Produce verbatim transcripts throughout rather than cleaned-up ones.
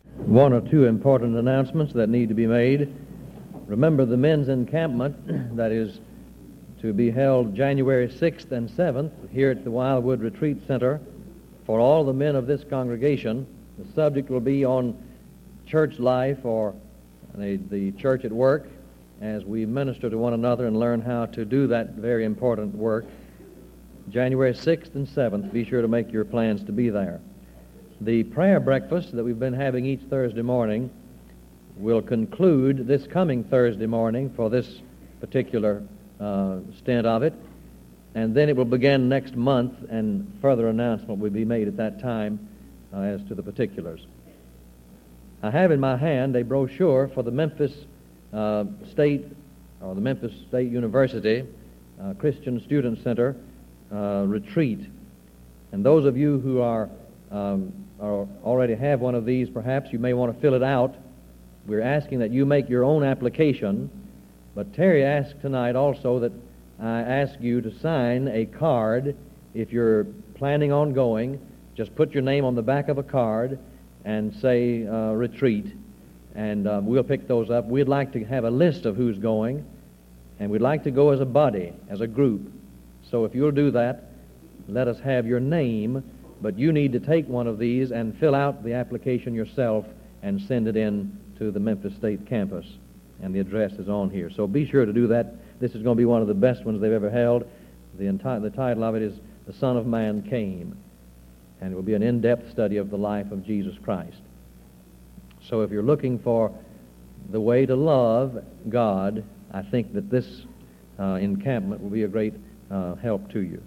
One or two important announcements that need to be made. Remember the men's encampment that is to be held January sixth and seventh here at the Wildwood Retreat Center for all the men of this congregation. The subject will be on church life or the, the church at work as we minister to one another and learn how to do that very important work. January sixth and seventh, be sure to make your plans to be there. The prayer breakfast that we've been having each Thursday morning will conclude this coming Thursday morning for this particular uh, stint of it, and then it will begin next month, and further announcement will be made at that time uh, as to the particulars. I have in my hand a brochure for the Memphis uh, State, or the Memphis State University uh, Christian Student Center uh, retreat. And those of you who are, um, are already have one of these, perhaps you may want to fill it out. We're asking that you make your own application, but Terry asked tonight also that I ask you to sign a card if you're planning on going. Just put your name on the back of a card and say uh, retreat, and uh, we'll pick those up. We'd like to have a list of who's going, and we'd like to go as a body, as a group. So if you'll do that, let us have your name, but you need to take one of these and fill out the application yourself and send it in to the Memphis State campus, and the address is on here. So be sure to do that. This is going to be one of the best ones they've ever held. The, entire, the title of it is The Son of Man Came, and it will be an in-depth study of the life of Jesus Christ. So if you're looking for the way to love God, I think that this uh, encampment will be a great uh, help to you.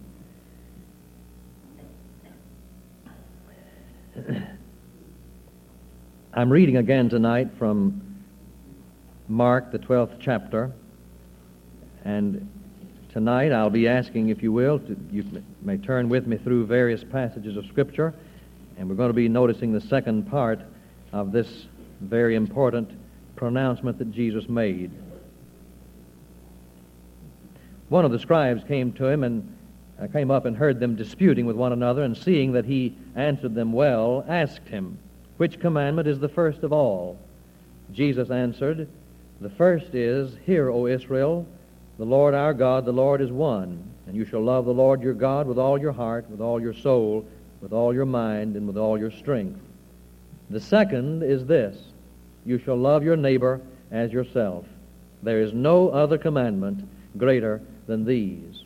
I'm reading again tonight from Mark, the twelfth chapter, and tonight I'll be asking, if you will, to, you may turn with me through various passages of Scripture, and we're going to be noticing the second part of this very important pronouncement that Jesus made. One of the scribes came to him and uh, came up and heard them disputing with one another, and seeing that he answered them well, asked him, "Which commandment is the first of all?" Jesus answered, "The first is, Hear, O Israel, the Lord our God, the Lord is one, and you shall love the Lord your God with all your heart, with all your soul, with all your mind, and with all your strength. The second is this, you shall love your neighbor as yourself. There is no other commandment greater than these."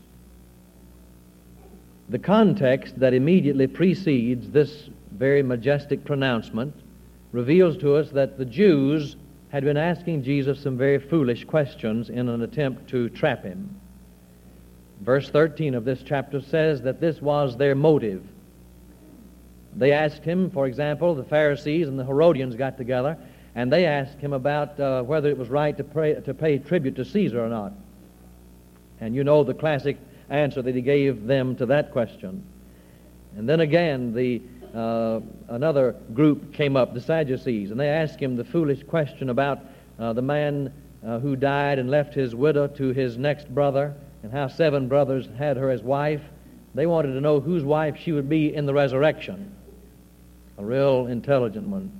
The context that immediately precedes this very majestic pronouncement reveals to us that the Jews had been asking Jesus some very foolish questions in an attempt to trap him. Verse thirteen of this chapter says that this was their motive. They asked him, for example, the Pharisees and the Herodians got together, and they asked him about uh, whether it was right to pray, to pay tribute to Caesar or not. And you know the classic answer that he gave them to that question. And then again, the uh, another group came up, the Sadducees, and they asked him the foolish question about uh, the man uh, who died and left his widow to his next brother, and how seven brothers had her as wife. They wanted to know whose wife she would be in the resurrection. A real intelligent one.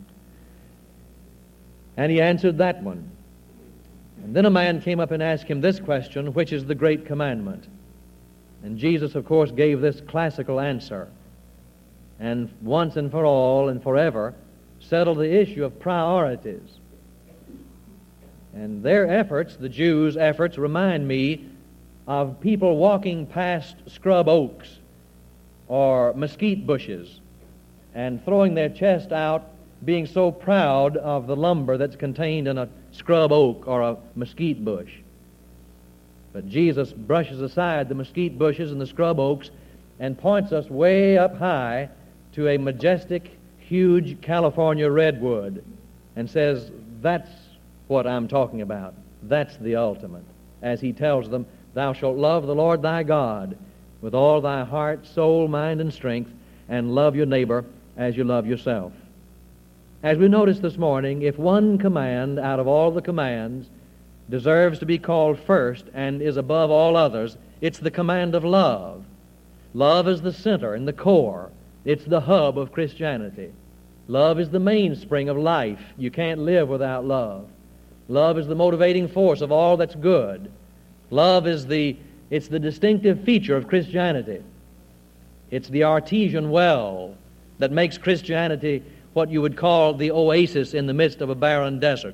And he answered that one. And then a man came up and asked him this question, which is the great commandment? And Jesus, of course, gave this classical answer, and once and for all and forever settled the issue of priorities. And their efforts, the Jews' efforts, remind me of people walking past scrub oaks or mesquite bushes and throwing their chest out, being so proud of the lumber that's contained in a scrub oak or a mesquite bush. But Jesus brushes aside the mesquite bushes and the scrub oaks and points us way up high to a majestic, huge California redwood and says, that's what I'm talking about. That's the ultimate. As he tells them, thou shalt love the Lord thy God with all thy heart, soul, mind, and strength, and love your neighbor as you love yourself. As we noticed this morning, if one command out of all the commands deserves to be called first and is above all others, it's the command of love. Love is the center and the core. It's the hub of Christianity. Love is the mainspring of life. You can't live without love. Love is the motivating force of all that's good. Love is the, it's the distinctive feature of Christianity. It's the artesian well that makes Christianity what you would call the oasis in the midst of a barren desert.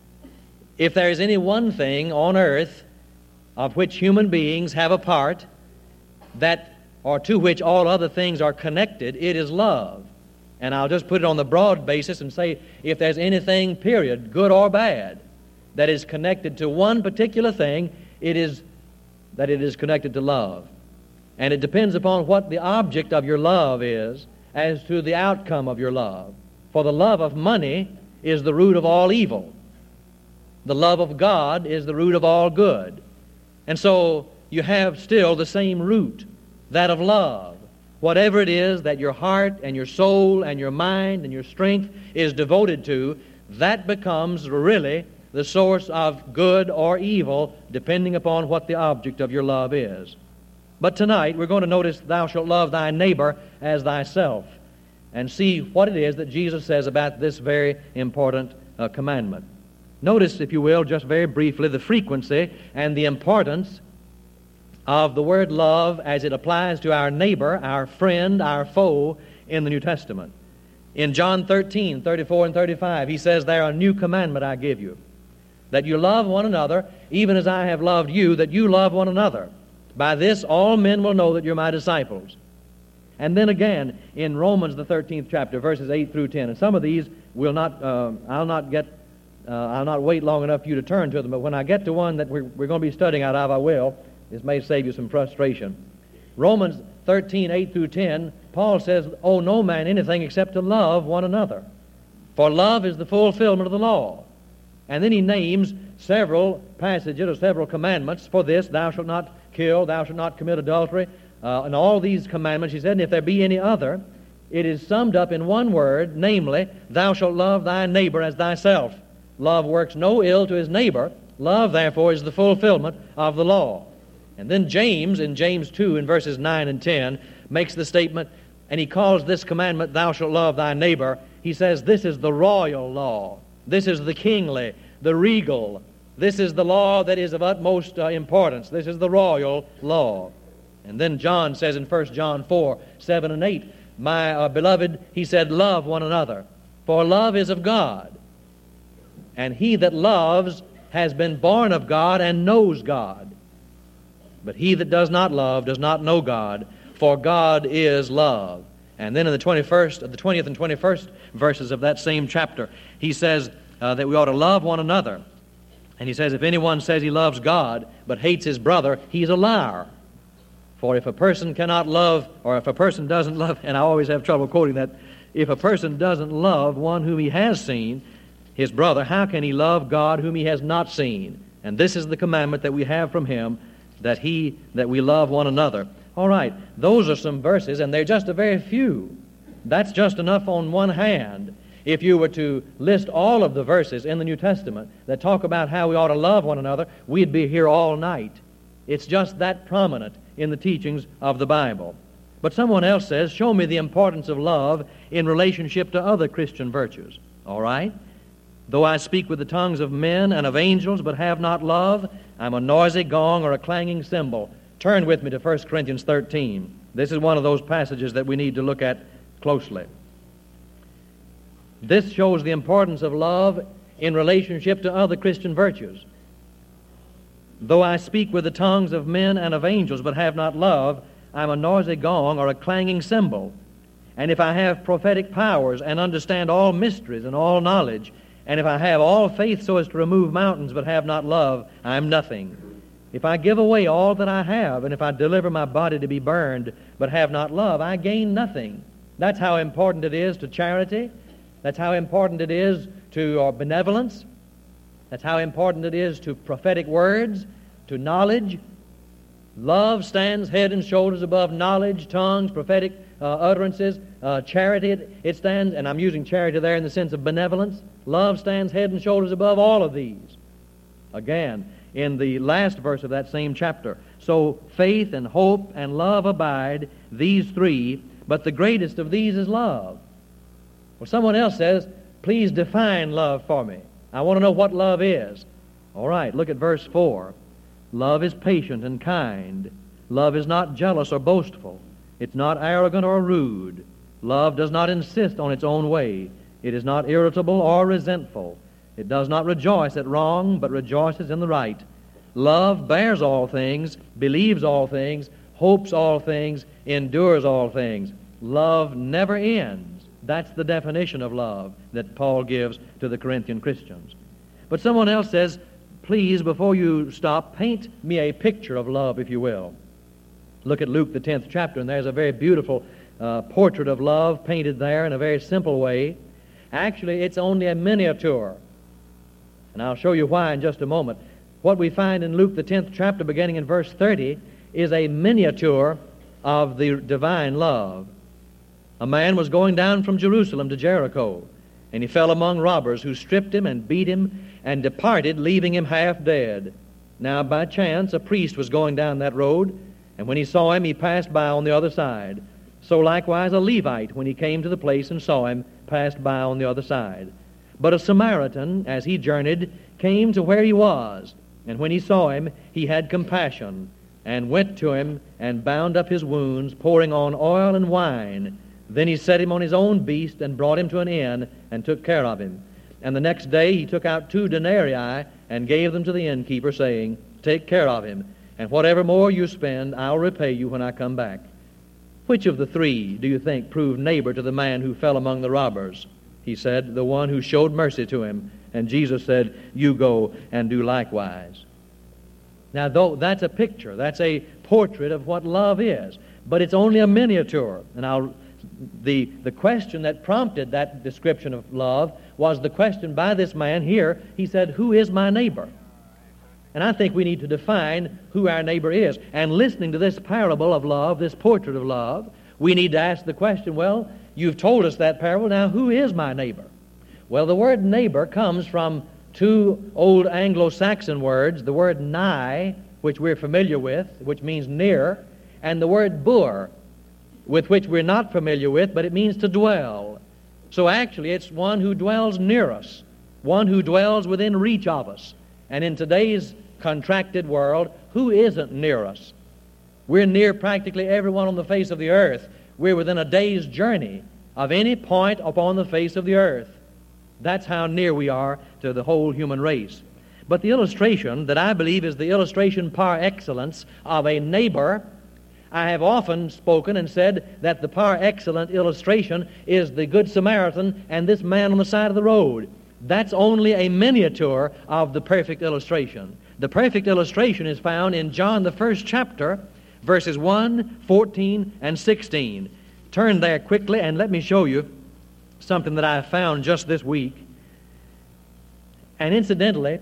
If there is any one thing on earth of which human beings have a part, that or to which all other things are connected, it is love. And I'll just put it on the broad basis and say, if there's anything, period, good or bad, that is connected to one particular thing, it is that it is connected to love. And it depends upon what the object of your love is as to the outcome of your love. For the love of money is the root of all evil. The love of God is the root of all good. And so you have still the same root, that of love. Whatever it is that your heart and your soul and your mind and your strength is devoted to, that becomes really the source of good or evil, depending upon what the object of your love is. But tonight we're going to notice, thou shalt love thy neighbor as thyself, and see what it is that Jesus says about this very important uh, commandment. Notice, if you will, just very briefly, the frequency and the importance of the word love as it applies to our neighbor, our friend, our foe in the New Testament. In John thirteen, thirty-four and thirty-five, he says, there a new commandment I give you, that you love one another, even as I have loved you, that you love one another. By this all men will know that you're my disciples. And then again, in Romans, the thirteenth chapter, verses eight through ten, and some of these will not, uh, I'll not get, uh, I'll not wait long enough for you to turn to them, but when I get to one that we're, we're going to be studying out of, I will. This may save you some frustration. Romans thirteen, eight through ten, Paul says, owe no man anything except to love one another. For love is the fulfillment of the law. And then he names several passages or several commandments for this. Thou shalt not kill, thou shalt not commit adultery, uh, and all these commandments. He said, and if there be any other, it is summed up in one word, namely, thou shalt love thy neighbor as thyself. Love works no ill to his neighbor. Love, therefore, is the fulfillment of the law. And then James, in James two, in verses nine and ten, makes the statement, and he calls this commandment, thou shalt love thy neighbor. He says, this is the royal law. This is the kingly, the regal. This is the law that is of utmost uh, importance. This is the royal law. And then John says in First John four, seven and eight, my uh, beloved, he said, love one another, for love is of God. And he that loves has been born of God and knows God. But he that does not love does not know God, for God is love. And then in the twenty-first, the twentieth and twenty-first verses of that same chapter, he says uh, that we ought to love one another. And he says, if anyone says he loves God but hates his brother, he's a liar. For if a person cannot love, or if a person doesn't love, and I always have trouble quoting that, if a person doesn't love one whom he has seen, his brother, how can he love God whom he has not seen? And this is the commandment that we have from him, that he, that we love one another. All right, those are some verses, and they're just a very few. That's just enough on one hand. If you were to list all of the verses in the New Testament that talk about how we ought to love one another, we'd be here all night. It's just that prominent in the teachings of the Bible. But someone else says, show me the importance of love in relationship to other Christian virtues. All right? Though I speak with the tongues of men and of angels, but have not love, I'm a noisy gong or a clanging cymbal. Turn with me to First Corinthians thirteen. This is one of those passages that we need to look at closely. This shows the importance of love in relationship to other Christian virtues. Though I speak with the tongues of men and of angels, but have not love, I'm a noisy gong or a clanging cymbal. And if I have prophetic powers and understand all mysteries and all knowledge, and if I have all faith so as to remove mountains, but have not love, I'm nothing. If I give away all that I have, and if I deliver my body to be burned, but have not love, I gain nothing. That's how important it is to charity. That's how important it is to uh, benevolence. That's how important it is to prophetic words, to knowledge. Love stands head and shoulders above knowledge, tongues, prophetic uh, utterances. Uh, charity, it, it stands, and I'm using charity there in the sense of benevolence. Love stands head and shoulders above all of these. Again, in the last verse of that same chapter, so faith and hope and love abide, these three, but the greatest of these is love. Well, someone else says, please define love for me. I want to know what love is. All right, look at verse four. Love is patient and kind. Love is not jealous or boastful. It's not arrogant or rude. Love does not insist on its own way. It is not irritable or resentful. It does not rejoice at wrong, but rejoices in the right. Love bears all things, believes all things, hopes all things, endures all things. Love never ends. That's the definition of love that Paul gives to the Corinthian Christians. But someone else says, please, before you stop, paint me a picture of love, if you will. Look at Luke, the tenth chapter, and there's a very beautiful uh, portrait of love painted there in a very simple way. Actually, it's only a miniature. And I'll show you why in just a moment. What we find in Luke, the tenth chapter, beginning in verse thirty, is a miniature of the divine love. A man was going down from Jerusalem to Jericho, and he fell among robbers who stripped him and beat him and departed, leaving him half dead. Now, by chance, a priest was going down that road, and when he saw him, he passed by on the other side. So likewise a Levite, when he came to the place and saw him, passed by on the other side. But a Samaritan, as he journeyed, came to where he was, and when he saw him, he had compassion, and went to him and bound up his wounds, pouring on oil and wine. Then he set him on his own beast and brought him to an inn and took care of him. And the next day he took out two denarii and gave them to the innkeeper, saying, take care of him, and whatever more you spend, I'll repay you when I come back. Which of the three do you think proved neighbor to the man who fell among the robbers? He said, the one who showed mercy to him. And Jesus said, you go and do likewise. Now, though that's a picture, that's a portrait of what love is, but it's only a miniature. And I'll The, the question that prompted that description of love was the question by this man here. He said, who is my neighbor? And I think we need to define who our neighbor is. And listening to this parable of love, this portrait of love, we need to ask the question, well, you've told us that parable, now who is my neighbor? Well, the word neighbor comes from two old Anglo-Saxon words, the word nigh, which we're familiar with, which means near, and the word bur, with which we're not familiar with, but it means to dwell. So actually it's one who dwells near us, one who dwells within reach of us. And in today's contracted world, who isn't near us? We're near practically everyone on the face of the earth. We're within a day's journey of any point upon the face of the earth. That's how near we are to the whole human race. But the illustration that I believe is the illustration par excellence of a neighbor, I have often spoken and said that the par excellence illustration is the Good Samaritan and this man on the side of the road. That's only a miniature of the perfect illustration. The perfect illustration is found in John, the first chapter, verses one, fourteen, and sixteen. Turn there quickly and let me show you something that I found just this week. And incidentally,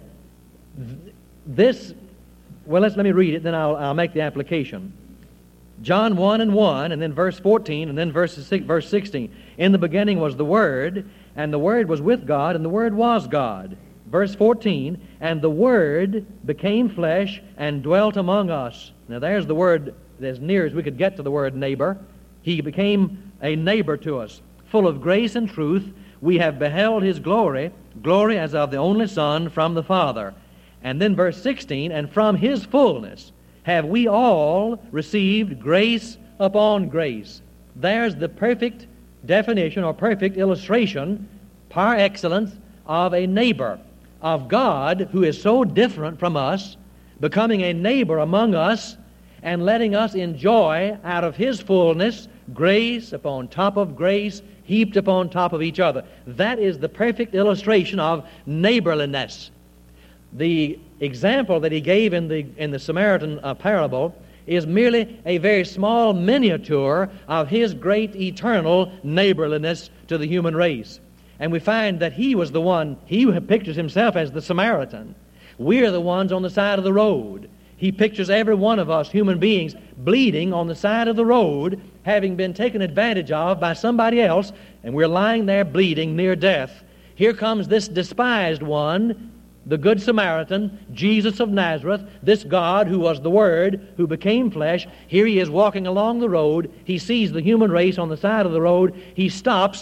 this, well, let's let me read it, then I'll, I'll make the application. John one and one, and then verse fourteen, and then verse verse sixteen. In the beginning was the Word, and the Word was with God, and the Word was God. Verse fourteen, and the Word became flesh and dwelt among us. Now there's the word as near as we could get to the word neighbor. He became a neighbor to us, full of grace and truth. We have beheld His glory, glory as of the only Son from the Father. And then verse sixteen, and from His fullness have we all received grace upon grace. There's the perfect definition or perfect illustration, par excellence, of a neighbor, of God who is so different from us, becoming a neighbor among us and letting us enjoy out of His fullness grace upon top of grace, heaped upon top of each other. That is the perfect illustration of neighborliness. The example that He gave in the in the Samaritan uh, parable is merely a very small miniature of His great eternal neighborliness to the human race. And we find that He was the one, He pictures Himself as the Samaritan. We're the ones on the side of the road. He pictures every one of us, human beings, bleeding on the side of the road, having been taken advantage of by somebody else, and we're lying there bleeding near death. Here comes this despised one, the Good Samaritan, Jesus of Nazareth, this God who was the Word, who became flesh. Here He is walking along the road. He sees the human race on the side of the road. He stops.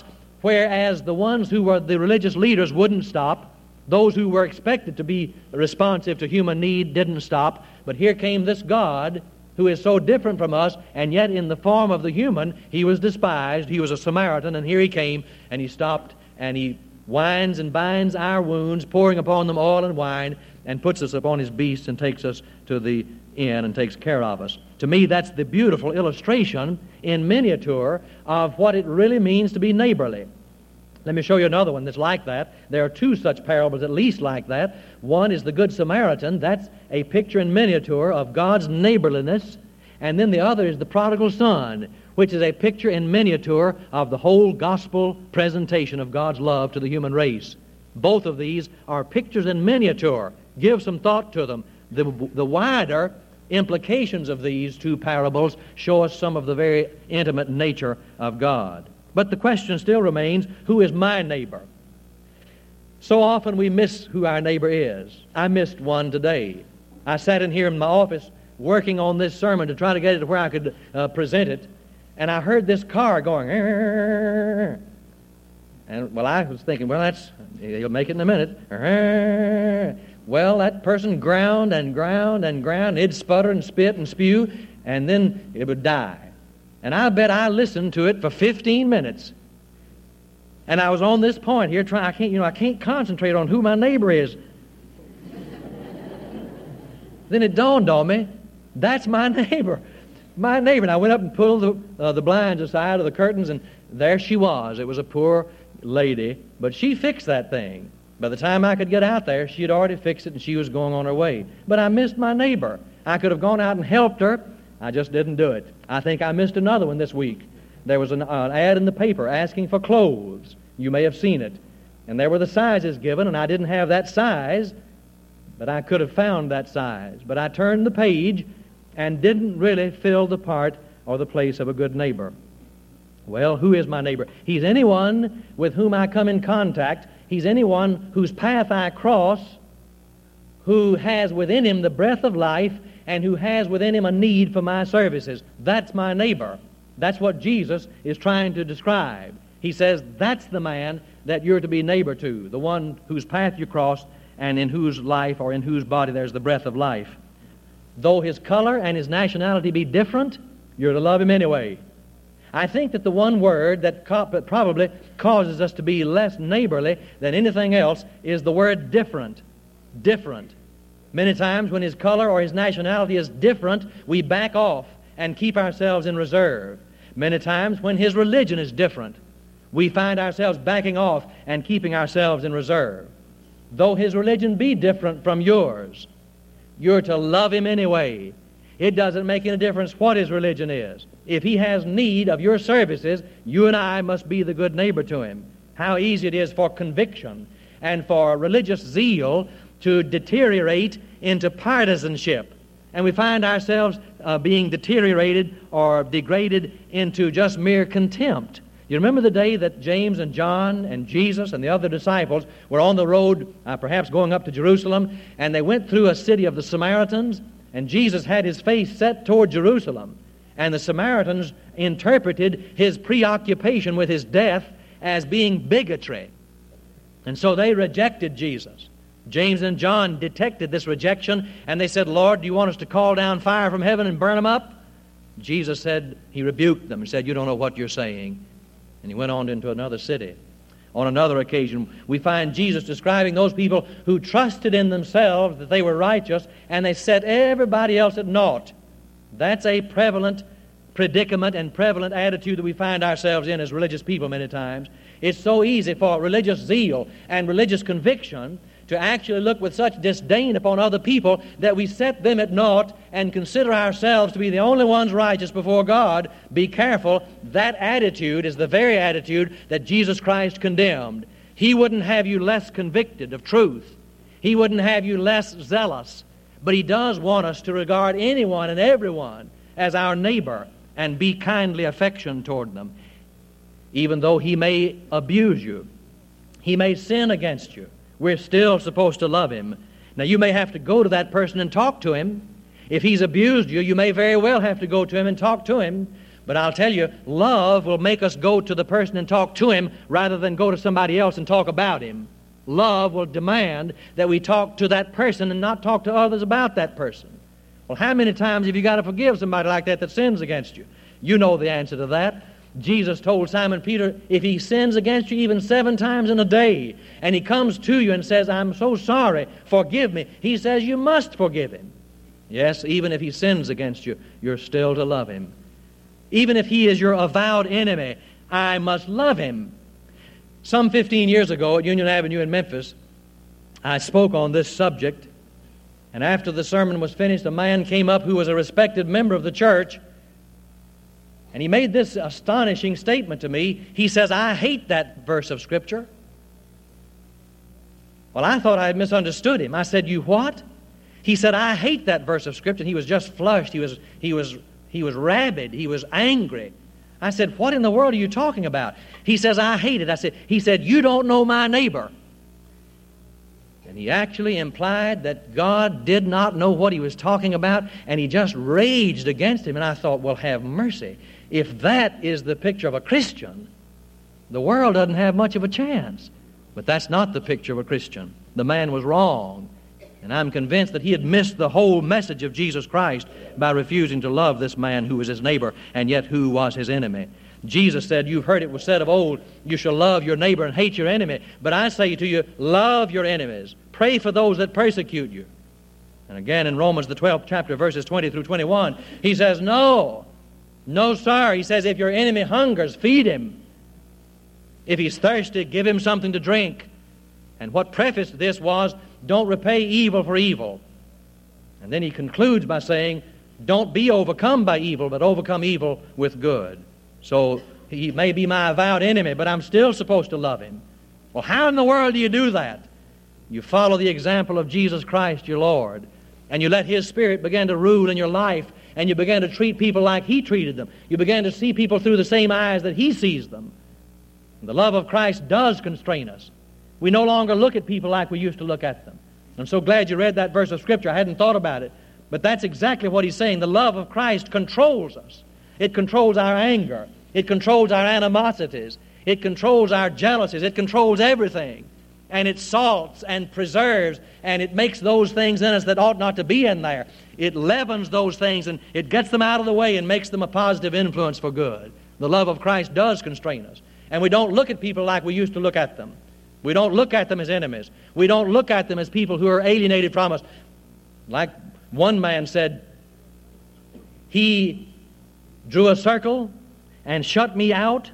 whereas the ones who were the religious leaders wouldn't stop. Those who were expected to be responsive to human need didn't stop. But here came this God who is so different from us, and yet in the form of the human, he was despised. He was a Samaritan, and here he came, and he stopped, and he winds and binds our wounds, pouring upon them oil and wine, and puts us upon his beasts and takes us to the inn and takes care of us. To me, that's the beautiful illustration in miniature of what it really means to be neighborly. Let me show you another one that's like that. There are two such parables at least like that. One is the Good Samaritan. That's a picture in miniature of God's neighborliness. And then the other is the Prodigal Son, which is a picture in miniature of the whole gospel presentation of God's love to the human race. Both of these are pictures in miniature. Give some thought to them. The, the wider implications of these two parables show us some of the very intimate nature of God. But the question still remains, who is my neighbor? So often we miss who our neighbor is. I missed one today. I sat in here in my office working on this sermon to try to get it to where I could uh, present it, and I heard this car going, and well, I was thinking, well, that's, he'll make it in a minute. Well, that person ground and ground and ground. It'd sputter and spit and spew, and then it would die. And I bet I listened to it for fifteen minutes. And I was on this point here trying, I can't, you know, I can't concentrate on who my neighbor is. Then it dawned on me, that's my neighbor. My neighbor. And I went up and pulled the, uh, the blinds aside of the curtains, and there she was. It was a poor lady, but she fixed that thing. By the time I could get out there, she had already fixed it, and she was going on her way. But I missed my neighbor. I could have gone out and helped her. I just didn't do it. I think I missed another one this week. There was an uh, ad in the paper asking for clothes. You may have seen it. And there were the sizes given, and I didn't have that size, but I could have found that size. But I turned the page and didn't really fill the part or the place of a good neighbor. Well, who is my neighbor? He's anyone with whom I come in contact. He's anyone whose path I cross, who has within him the breath of life, and who has within him a need for my services. That's my neighbor. That's what Jesus is trying to describe. He says that's the man that you're to be neighbor to, the one whose path you cross and in whose life or in whose body there's the breath of life. Though his color and his nationality be different, you're to love him anyway. I think that the one word that co- probably causes us to be less neighborly than anything else is the word different. Different. Many times when his color or his nationality is different, we back off and keep ourselves in reserve. Many times when his religion is different, we find ourselves backing off and keeping ourselves in reserve. Though his religion be different from yours, you're to love him anyway. It doesn't make any difference what his religion is. If he has need of your services, you and I must be the good neighbor to him. How easy it is for conviction and for religious zeal to deteriorate into partisanship. And we find ourselves uh, being deteriorated or degraded into just mere contempt. You remember the day that James and John and Jesus and the other disciples were on the road, uh, perhaps going up to Jerusalem, and they went through a city of the Samaritans, and Jesus had his face set toward Jerusalem. And the Samaritans interpreted his preoccupation with his death as being bigotry. And so they rejected Jesus. James and John detected this rejection, and they said, Lord, do you want us to call down fire from heaven and burn them up? Jesus said, he rebuked them and said, you don't know what you're saying. And he went on into another city. On another occasion, we find Jesus describing those people who trusted in themselves that they were righteous, and they set everybody else at naught. That's a prevalent predicament and prevalent attitude that we find ourselves in as religious people many times. It's so easy for religious zeal and religious conviction to actually look with such disdain upon other people that we set them at naught and consider ourselves to be the only ones righteous before God. Be careful. That attitude is the very attitude that Jesus Christ condemned. He wouldn't have you less convicted of truth. He wouldn't have you less zealous. But he does want us to regard anyone and everyone as our neighbor and be kindly affectionate toward them. Even though he may abuse you, he may sin against you, we're still supposed to love him. Now, you may have to go to that person and talk to him. If he's abused you, you may very well have to go to him and talk to him. But I'll tell you, love will make us go to the person and talk to him rather than go to somebody else and talk about him. Love will demand that we talk to that person and not talk to others about that person. Well, how many times have you got to forgive somebody like that that sins against you? You know the answer to that. Jesus told Simon Peter, if he sins against you even seven times in a day, and he comes to you and says, I'm so sorry, forgive me, he says you must forgive him. Yes, even if he sins against you, you're still to love him. Even if he is your avowed enemy, I must love him. Some fifteen years ago at Union Avenue in Memphis, I spoke on this subject, and after the sermon was finished, a man came up who was a respected member of the church, and he made this astonishing statement to me. He says, I hate that verse of Scripture. Well, I thought I had misunderstood him. I said, you what? He said, I hate that verse of Scripture. And he was just flushed. He was, he was, he was rabid. He was angry. I said, what in the world are you talking about? He says, I hate it. I said, he said, you don't know my neighbor. And he actually implied that God did not know what he was talking about, and he just raged against him. And I thought, well, have mercy. If that is the picture of a Christian, the world doesn't have much of a chance. But that's not the picture of a Christian. The man was wrong. And I'm convinced that he had missed the whole message of Jesus Christ by refusing to love this man who was his neighbor and yet who was his enemy. Jesus said, you've heard it was said of old, you shall love your neighbor and hate your enemy. But I say to you, love your enemies. Pray for those that persecute you. And again in Romans the twelfth chapter, verses twenty through twenty-one, he says, no, no, sir. He says, if your enemy hungers, feed him. If he's thirsty, give him something to drink. And what prefaced this was, don't repay evil for evil. And then he concludes by saying, don't be overcome by evil, but overcome evil with good. So he may be my avowed enemy, but I'm still supposed to love him. Well, how in the world do you do that? You follow the example of Jesus Christ, your Lord, and you let his Spirit begin to rule in your life, and you begin to treat people like he treated them. You begin to see people through the same eyes that he sees them. And the love of Christ does constrain us. We no longer look at people like we used to look at them. I'm so glad you read that verse of Scripture. I hadn't thought about it. But that's exactly what he's saying. The love of Christ controls us. It controls our anger. It controls our animosities. It controls our jealousies. It controls everything. And it salts and preserves, and it makes those things in us that ought not to be in there. It leavens those things, and it gets them out of the way and makes them a positive influence for good. The love of Christ does constrain us. And we don't look at people like we used to look at them. We don't look at them as enemies. We don't look at them as people who are alienated from us. Like one man said, he drew a circle and shut me out.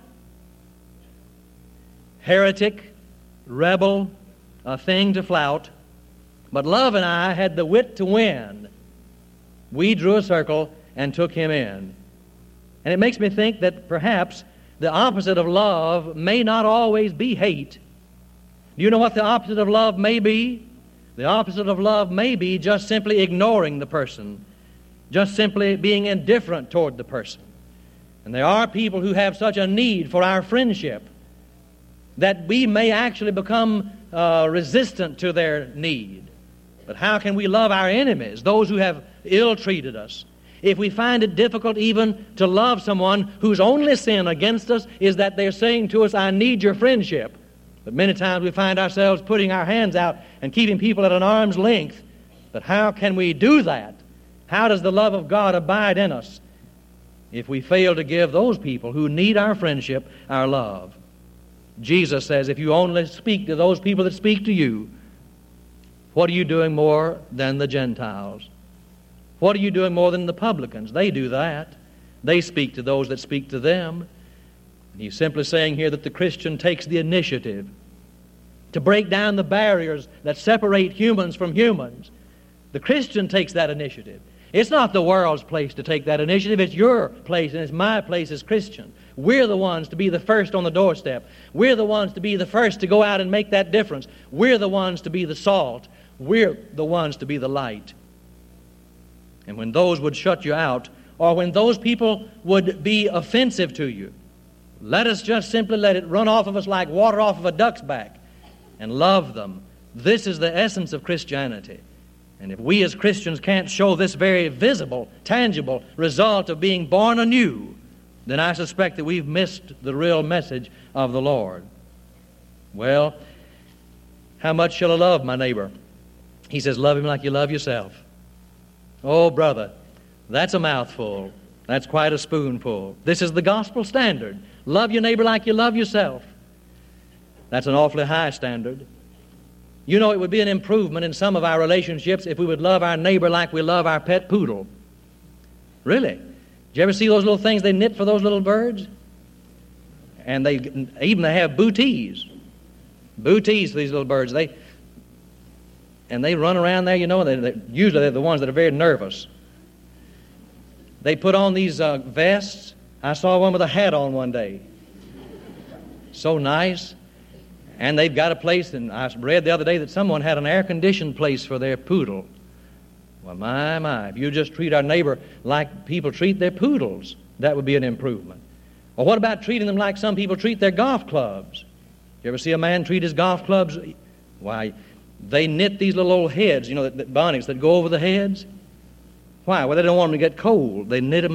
Heretic, rebel, a thing to flout. But love and I had the wit to win. We drew a circle and took him in. And it makes me think that perhaps the opposite of love may not always be hate. Do you know what the opposite of love may be? The opposite of love may be just simply ignoring the person, just simply being indifferent toward the person. And there are people who have such a need for our friendship that we may actually become uh, resistant to their need. But how can we love our enemies, those who have ill-treated us, if we find it difficult even to love someone whose only sin against us is that they're saying to us, I need your friendship? But many times we find ourselves putting our hands out and keeping people at an arm's length. But how can we do that? How does the love of God abide in us if we fail to give those people who need our friendship our love? Jesus says, if you only speak to those people that speak to you, what are you doing more than the Gentiles? What are you doing more than the publicans? They do that. They speak to those that speak to them. He's simply saying here that the Christian takes the initiative to break down the barriers that separate humans from humans. The Christian takes that initiative. It's not the world's place to take that initiative. It's your place, and it's my place as Christian. We're the ones to be the first on the doorstep. We're the ones to be the first to go out and make that difference. We're the ones to be the salt. We're the ones to be the light. And when those would shut you out, or when those people would be offensive to you, let us just simply let it run off of us like water off of a duck's back and love them. This is the essence of Christianity. And if we as Christians can't show this very visible, tangible result of being born anew, then I suspect that we've missed the real message of the Lord. Well, how much shall I love my neighbor? He says, love him like you love yourself. Oh, brother, that's a mouthful. That's quite a spoonful. This is the gospel standard. Love your neighbor like you love yourself. That's an awfully high standard. You know, it would be an improvement in some of our relationships if we would love our neighbor like we love our pet poodle. Really? Did you ever see those little things they knit for those little birds? And they even they have booties. Booties for these little birds. They and they run around there, you know, they, they, usually they're the ones that are very nervous. They put on these uh, vests. I saw one with a hat on one day. So nice. And they've got a place, and I read the other day that someone had an air-conditioned place for their poodle. Well, my, my, if you just treat our neighbor like people treat their poodles, that would be an improvement. Or what about treating them like some people treat their golf clubs? You ever see a man treat his golf clubs? Why, they knit these little old heads, you know, that, that bonnets that go over the heads. Why? Well, they don't want them to get cold. They knit them.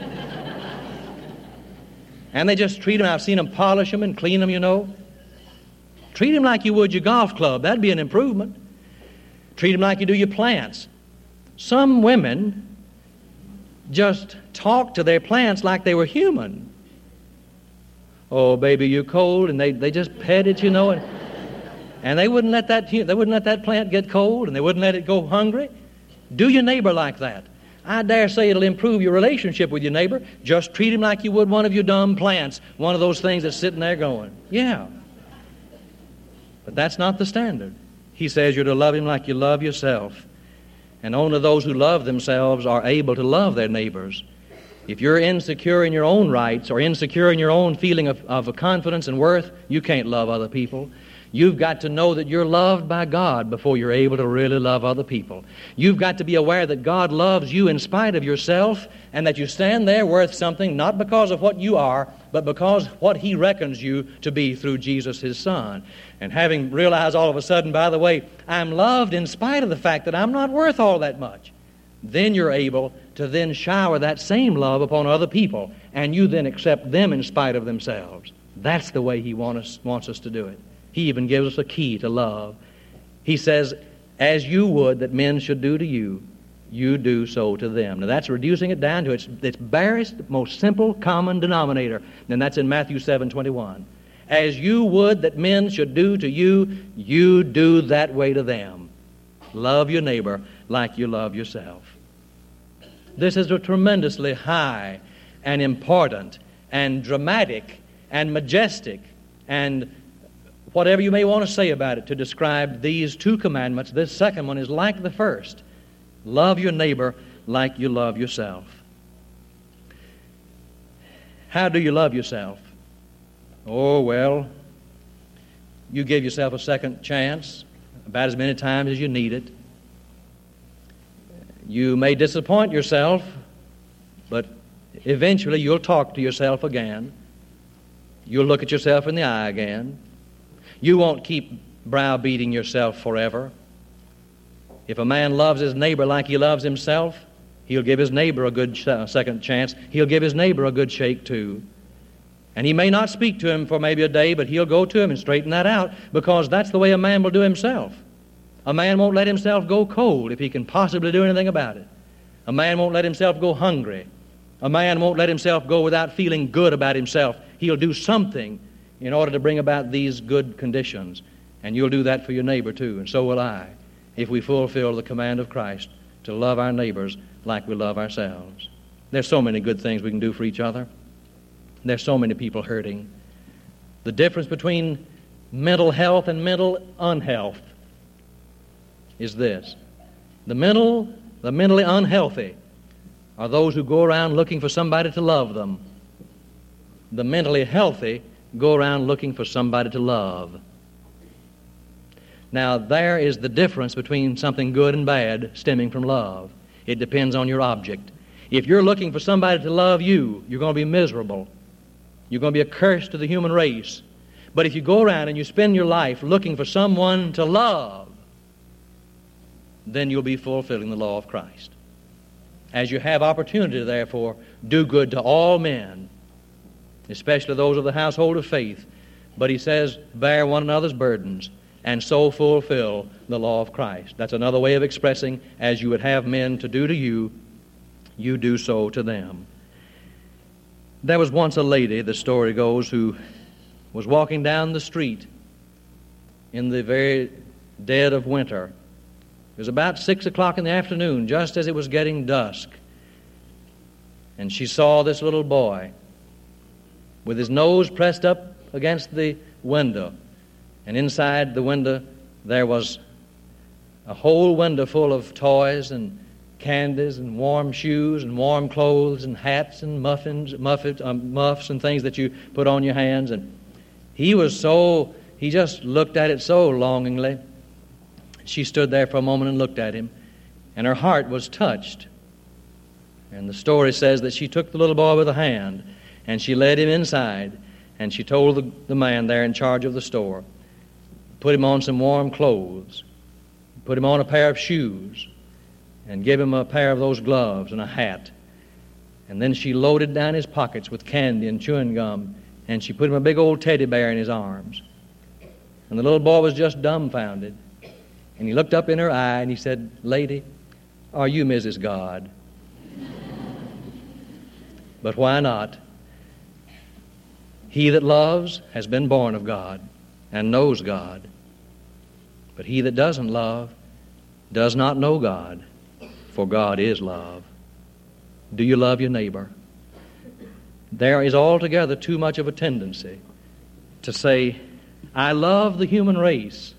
And they just treat them. I've seen them polish them and clean them, you know. Treat them like you would your golf club. That'd be an improvement. Treat them like you do your plants. Some women just talk to their plants like they were human. Oh, baby, you're cold, and they, they just pet it, you know, and, and they wouldn't let that they wouldn't let that plant get cold, and they wouldn't let it go hungry. Do your neighbor like that. I dare say it'll improve your relationship with your neighbor. Just treat him like you would one of your dumb plants, one of those things that's sitting there going, yeah. But that's not the standard. He says you're to love him like you love yourself. And only those who love themselves are able to love their neighbors. If you're insecure in your own rights or insecure in your own feeling of, of confidence and worth, you can't love other people. You've got to know that you're loved by God before you're able to really love other people. You've got to be aware that God loves you in spite of yourself, and that you stand there worth something, not because of what you are, but because what He reckons you to be through Jesus, His Son. And having realized all of a sudden, by the way, I'm loved in spite of the fact that I'm not worth all that much, then you're able to then shower that same love upon other people, and you then accept them in spite of themselves. That's the way He want us, wants us to do it. He even gives us a key to love. He says, as you would that men should do to you, you do so to them. Now that's reducing it down to its, its barest, most simple common denominator. And that's in Matthew seven twenty-one. As you would that men should do to you, you do that way to them. Love your neighbor like you love yourself. This is a tremendously high and important and dramatic and majestic and whatever you may want to say about it to describe these two commandments. This second one is like the first. Love your neighbor like you love yourself. How do you love yourself? Oh, well, you give yourself a second chance about as many times as you need it. You may disappoint yourself, but eventually you'll talk to yourself again. You'll look at yourself in the eye again. You won't keep browbeating yourself forever. If a man loves his neighbor like he loves himself, he'll give his neighbor a good sh- second chance. He'll give his neighbor a good shake too. And he may not speak to him for maybe a day, but he'll go to him and straighten that out, because that's the way a man will do himself. A man won't let himself go cold if he can possibly do anything about it. A man won't let himself go hungry. A man won't let himself go without feeling good about himself. He'll do something in order to bring about these good conditions. And you'll do that for your neighbor too, and so will I, if we fulfill the command of Christ to love our neighbors like we love ourselves. There's so many good things we can do for each other. There's so many people hurting. The difference between mental health and mental unhealth is this. The mental, the mentally unhealthy are those who go around looking for somebody to love them. The mentally healthy go around looking for somebody to love. Now, there is the difference between something good and bad stemming from love. It depends on your object. If you're looking for somebody to love you, you're going to be miserable. You're going to be a curse to the human race. But if you go around and you spend your life looking for someone to love, then you'll be fulfilling the law of Christ. As you have opportunity, therefore, do good to all men, especially those of the household of faith. But he says, bear one another's burdens, and so fulfill the law of Christ. That's another way of expressing, as you would have men to do to you, you do so to them. There was once a lady, the story goes, who was walking down the street in the very dead of winter. It was about six o'clock in the afternoon, just as it was getting dusk. And she saw this little boy with his nose pressed up against the window. And inside the window there was a whole window full of toys and candies and warm shoes and warm clothes and hats and muffins, muffins, um, muffs and things that you put on your hands. And he was so, he just looked at it so longingly. She stood there for a moment and looked at him, and her heart was touched. And the story says that she took the little boy with a hand, and she led him inside, and she told the, the man there in charge of the store, put him on some warm clothes, put him on a pair of shoes, and give him a pair of those gloves and a hat. And then she loaded down his pockets with candy and chewing gum, and she put him a big old teddy bear in his arms. And the little boy was just dumbfounded. And he looked up in her eye and he said, "Lady, are you Missus God?" But why not? He that loves has been born of God and knows God. But he that doesn't love does not know God, for God is love. Do you love your neighbor? There is altogether too much of a tendency to say, I love the human race.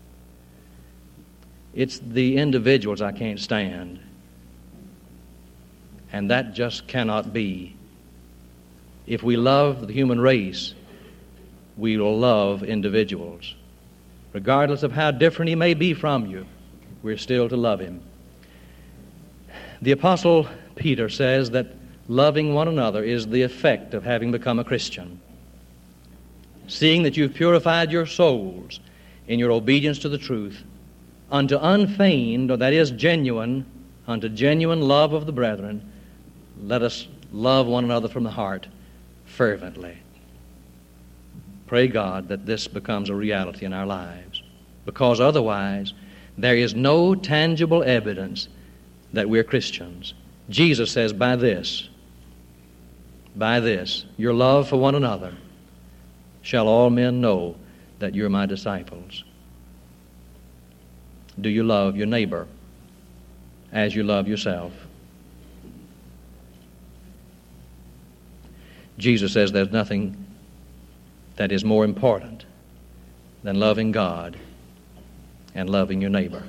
It's the individuals I can't stand. And that just cannot be. If we love the human race, we will love individuals. Regardless of how different he may be from you, we're still to love him. The Apostle Peter says that loving one another is the effect of having become a Christian. Seeing that you've purified your souls in your obedience to the truth, unto unfeigned, or that is genuine, unto genuine love of the brethren, let us love one another from the heart fervently. Pray God that this becomes a reality in our lives, because otherwise there is no tangible evidence that we're Christians. Jesus says, by this, by this, your love for one another, shall all men know that you're my disciples. Do you love your neighbor as you love yourself? Jesus says there's nothing that is more important than loving God and loving your neighbor.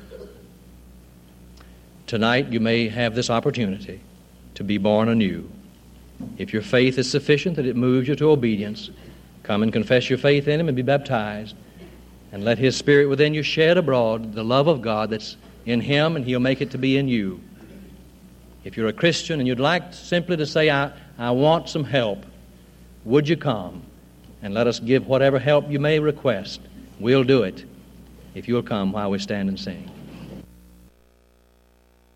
Tonight you may have this opportunity to be born anew. If your faith is sufficient that it moves you to obedience, come and confess your faith in Him and be baptized, and let His Spirit within you shed abroad the love of God that's in Him, and He'll make it to be in you. If you're a Christian and you'd like simply to say, I, I want some help, would you come and let us give whatever help you may request? We'll do it if you'll come while we stand and sing.